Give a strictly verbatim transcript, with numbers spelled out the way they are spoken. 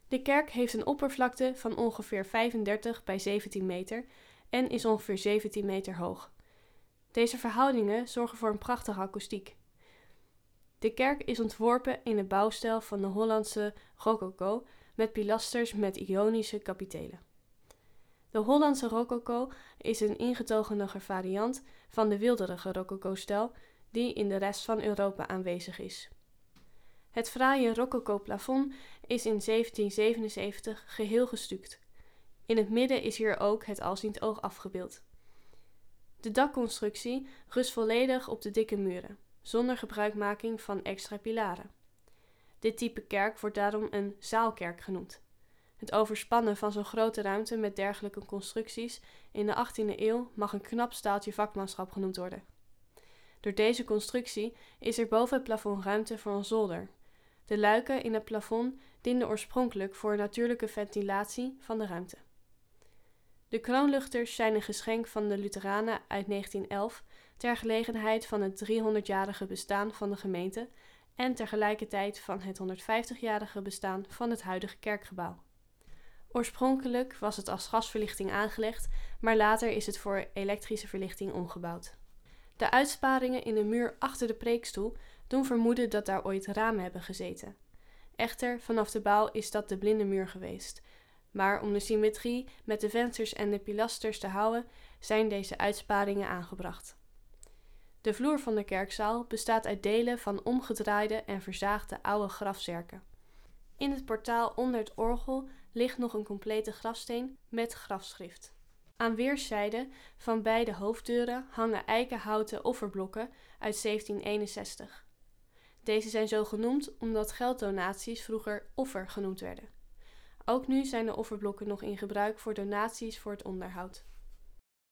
De kerk heeft een oppervlakte van ongeveer vijfendertig bij zeventien meter en is ongeveer zeventien meter hoog. Deze verhoudingen zorgen voor een prachtige akoestiek. De kerk is ontworpen in de bouwstijl van de Hollandse rococo met pilasters met Ionische kapitelen. De Hollandse rococo is een ingetogenere variant van de weelderige rococo-stijl die in de rest van Europa aanwezig is. Het fraaie rococo-plafond is in zeventien zevenenzeventig geheel gestuukt. In het midden is hier ook het alziend oog afgebeeld. De dakconstructie rust volledig op de dikke muren, zonder gebruikmaking van extra pilaren. Dit type kerk wordt daarom een zaalkerk genoemd. Het overspannen van zo'n grote ruimte met dergelijke constructies in de achttiende eeuw mag een knap staaltje vakmanschap genoemd worden. Door deze constructie is er boven het plafond ruimte voor een zolder. De luiken in het plafond dienden oorspronkelijk voor natuurlijke ventilatie van de ruimte. De kroonluchters zijn een geschenk van de Lutheranen uit negentien elf ter gelegenheid van het driehonderdjarige bestaan van de gemeente en tegelijkertijd van het honderdvijftigjarige bestaan van het huidige kerkgebouw. Oorspronkelijk was het als gasverlichting aangelegd, maar later is het voor elektrische verlichting omgebouwd. De uitsparingen in de muur achter de preekstoel doen vermoeden dat daar ooit ramen hebben gezeten. Echter, vanaf de bouw is dat de blinde muur geweest. Maar om de symmetrie met de vensters en de pilasters te houden, zijn deze uitsparingen aangebracht. De vloer van de kerkzaal bestaat uit delen van omgedraaide en verzaagde oude grafzerken. In het portaal onder het orgel ligt nog een complete grafsteen met grafschrift. Aan weerszijden van beide hoofddeuren hangen eikenhouten offerblokken uit zeventien eenenzestig. Deze zijn zo genoemd omdat gelddonaties vroeger offer genoemd werden. Ook nu zijn de offerblokken nog in gebruik voor donaties voor het onderhoud.